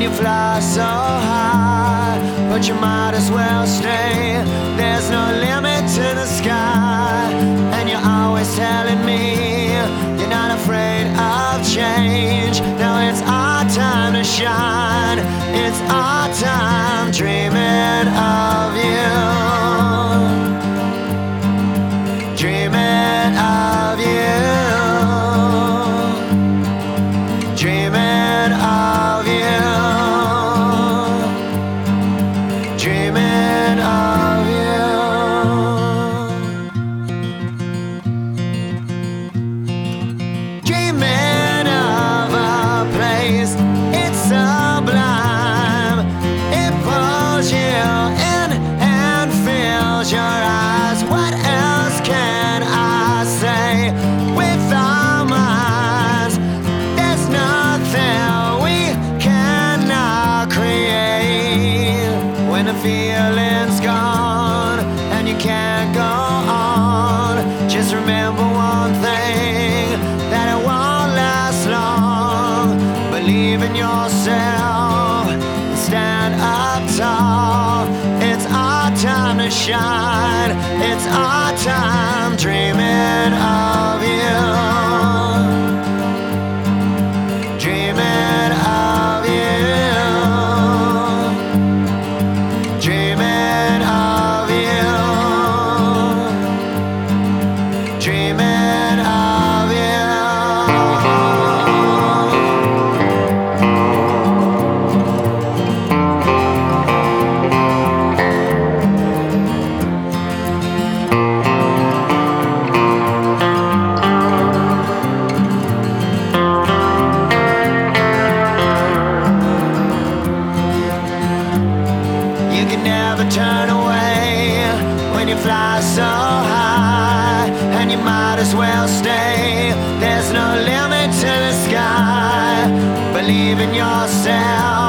you fly so high, but you might as well stay. There's no limit to the sky, and you're always telling me you're not afraid of change. Now it's our time to shine. It's our time dreaming of you. Dreaming of you. Dreaming of you. Dreaming of you. Dreaming of a place, it's sublime. It pulls you in and fills your eyes. What else can I say? With our minds, there's nothing we cannot create. When the feeling's gone and you can't go on, just remember one thing, that it won't last long. Believe in yourself and stand up tall. It's our time to shine. It's our time dreaming of you. Dreaming of you. Dreaming of you. Dreaming of you. You can never turn away when you fly so high, and you might as well stay. There's no limit to the sky. Believe in yourself